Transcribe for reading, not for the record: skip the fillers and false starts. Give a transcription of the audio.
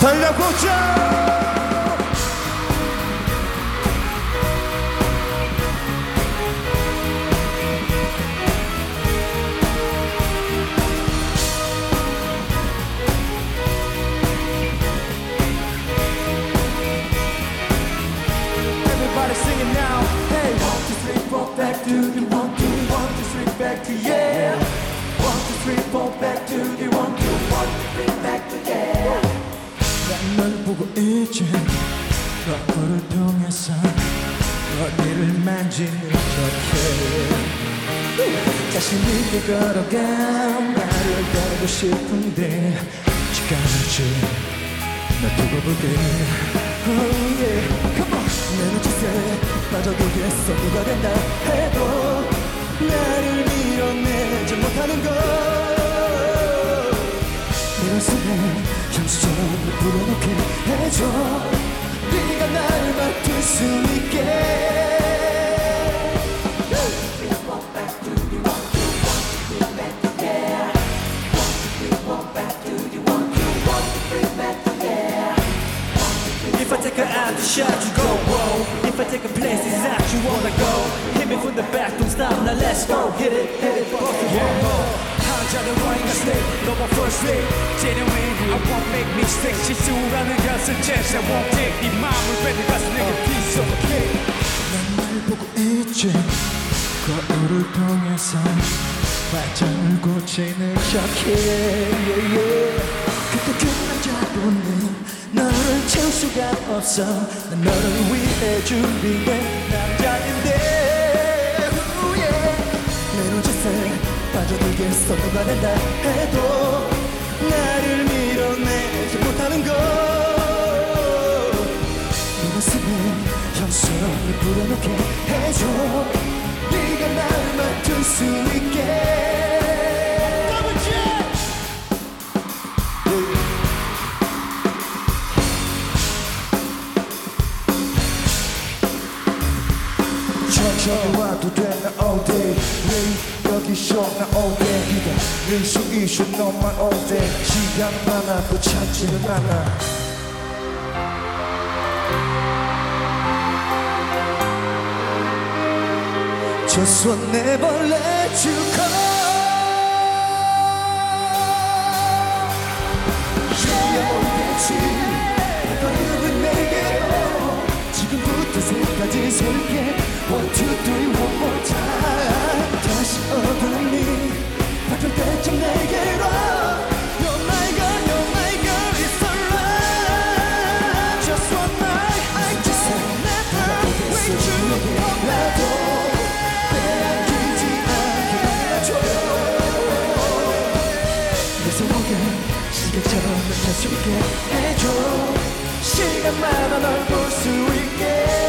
달려보자. Singing now, hey, 1, 2, 3, 4, back to the 1, 2, 1, 2, 3, back to yeah. 1, 2, 3, 4, back to the 1, 2, 1, 2, 3, back to yeah. 난 널 보고 있지. 거울을 통해서 어디를 만지는 척해. 자신 있게 걸어가 말을 걸고 싶은데 시간을 널 두고 볼게. Oh yeah, come on. 내 눈짓에 빠져들겠어. 누가 된다 해도 나를 밀어내지 못하는 걸. 내 가슴에 향수처럼 불어넣게 해줘. 네가 나를 맡을 수 있게. If I take her out to shot, you go, whoa. If I take a place, it's out, you wanna go. Hit me from the back, don't stop, now let's go. Hit it, both of you one more. 하자는 와인과 stay, no more first rate. Genuine, I won't make mistakes. 실수라는 것은 chance, I won't take. 네 마음을 뺏어가서 내게 piece of cake. 난 날 보고 있지. 거울을 통해서 발전을 고치는 척해. Yeah, yeah. 그때 그 남자분은 너를 채울 수가 없어. 난 너를 위해 준비된 남자인데. Ooh, yeah. 내 눈짓에 빠져들겠어. 누가 된다 해도 나를 밀어내지 못하는 걸. 내 가슴에 향수를 불어넣게 해줘. 네가 나를 맡을 수 있게. 천천히 와도 돼 나 all day. 왜 여기서 나 all day. 기다릴 수 있어 너만 all day. 시간 많아도 찾지는 않아. Just will never let you go. 이제 모르겠지. 너는 내게로 지금부터 새까지 설게. 1, 2, 3, one more time. 다시 어둠이 바뀔 때쯤 내게로. You're my girl, you're my girl, it's alright. Just one night, I just never wait you 나도 빼앗기지 않게 달려줘. 내 속에 시계처럼 멈출 수 있게 해줘. 시간마다 널 볼 수 있게.